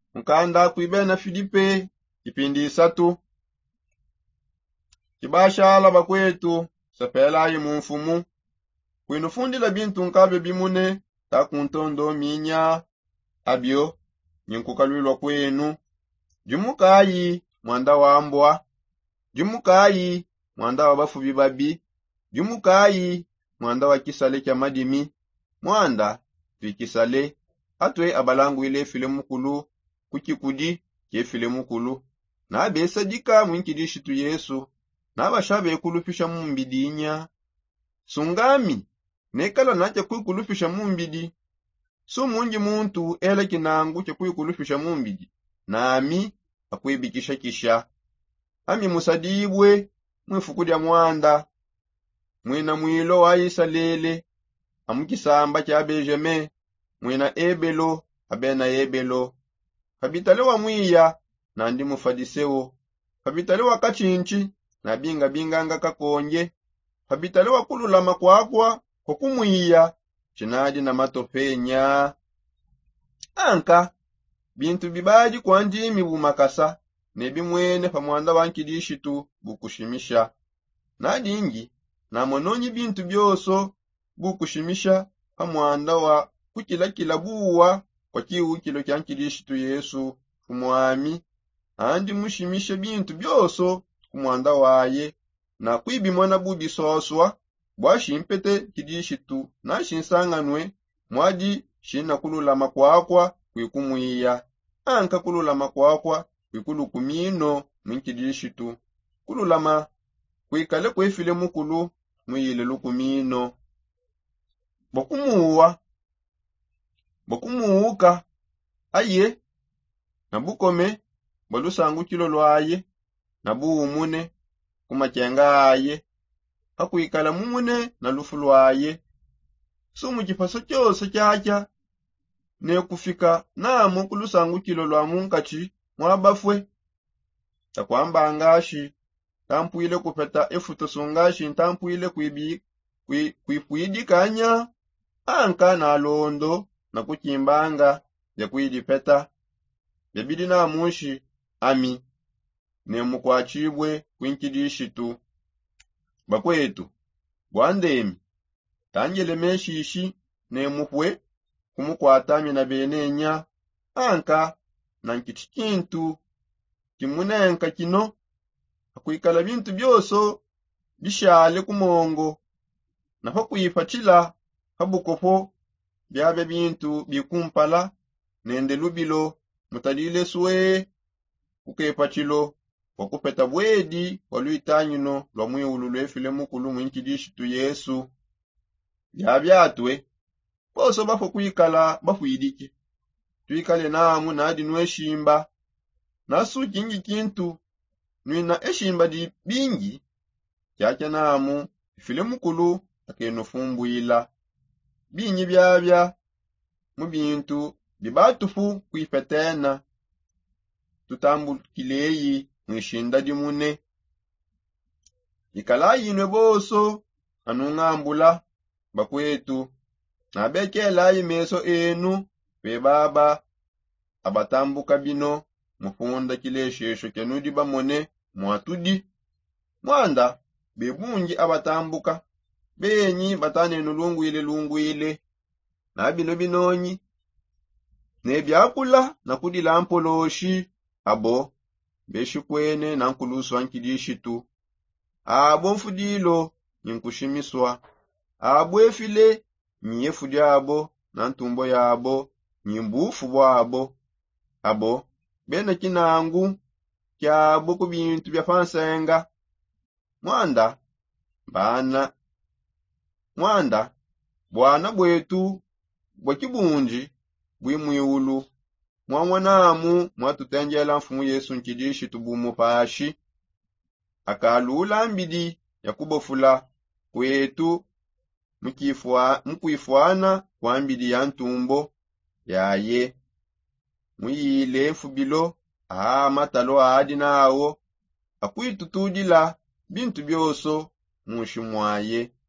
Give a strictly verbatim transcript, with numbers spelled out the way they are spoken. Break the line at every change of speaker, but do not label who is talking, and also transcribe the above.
Mkanda kuibena Filipe kipindi isatu. Kibashala bakwetu sepela yi mumfumu kwinufundila bintu nkabe bimune takuntondo minya abyo nyinkukalwilwa kwenu. Jumukayi mwanda wa mbwa, jumukayi mwanda wa bafubi babi, jumukayi mwanda wa kisale kya madimi, mwanda tukisale atwe abalangu ile filemu kulu kukikudi ke filemu kulu na abesa dika mwinkilishi tu Yesu na abashabe kulufisha mumbidinya sungami nekala nacha kuikulufisha mumbidi so mungi muntu ele kinangu cha kuikulufisha mumbidi nami akwibikisha kisha ami musadibwe mwifukudya mwanda mwina mwilo wa Isalele amukisamba cha Benjame mwina ebelo abena ebelo kabitale wa mwiya na ndi mufadisewo kabitale wa kachinchi na binga binganga kakonje kabitale wa kululama kwakwa kokumwiya chinadi na matopenya anka bintu bibaji kwa ndimi bumakasa nebimwene pamwanda wankidishitu bukushimisha na dingi na mononyi bintu byoso bukushimisha pamwanda wa kukila kila buwa kwa kiu kilo kyankidishitu Yesu kumwami andi mushimishe bintu byoso kumwanda waye na kwibi mwana bubi soswa bwashi impete kidishitu na shinsanganwe mwadi shina kululama kwakwa kwikumwiya anka kululama kwakwa kwikulukumino mwinkidishitu kululama kwikale kwefile mukulu mwile lukumino bokumuwa bokumuuka aye nabukome bolusangu kilo lwaye nabuumune kumachenga aye hakuikala mumune na lufu lwaye sumu chipaso chose chacha ne kufika namo kulusangu kilo lwa munkachi mwabafwe takwamba ngashi tampuile kupeta efuto sungashi ntampuile kuibi kuipuidikanya anka na londo na kuchimbanga ya kuidipeta yabidi na mushi ami ne mukwachibwe kwinkidishitu bakwetu bwandemi tangele meshishi ne muhwe kumukwatami na benenya anka na nkitikintu kimunenka kino akuikala bintu byoso bishale kumongo na hakuifachila habukofo byabe bintu bikumpala nende lubilo mutalile suwe kukepachilo wakupeta bwedi waluitanyino lwa mwiulu lwefile mukulu mwinkidishitu Yesu byabyatwe poso bafo kuikala bafuidike tuikale namu nadi nweshimba nasu kingi kintu nwina eshimba di bingi kyacha namu ifile mukulu akenofumbuila binyi byabya mu bintu bibatufu kuifetena tutambukileyi mwishinda dimune ikalayi inwe boso anungambula bakwetu nabekela imeso enu bebaba abatambuka bino mufunda kileshesho kenudi bamone mwatudi mwanda bebungi abatambuka benyi batane nulungwile lungwile na bino binonyi nebyakula na kudila mpoloshi abo beshikwene na nkulusu wankidishitu abo mfudilo nyinkushimiswa abo efile nyefudi abo na ntumbo yabo nyimbufu bwabo abo bena kinangu kyabo ku bintu byafansenga mwanda bana mwanda bwana bwetu bwakibunji bwimwiulu mwamwanamu mwatutenjela mfumu Yesu nkidishi tubumu pashi akalula mbidi yakubofula kwetu mkifwa mkuifuana kwa mbidi ya ntumbo yaye mwile fubilo aha matalo adi nawo akuitutudila bintu byoso mushimwaye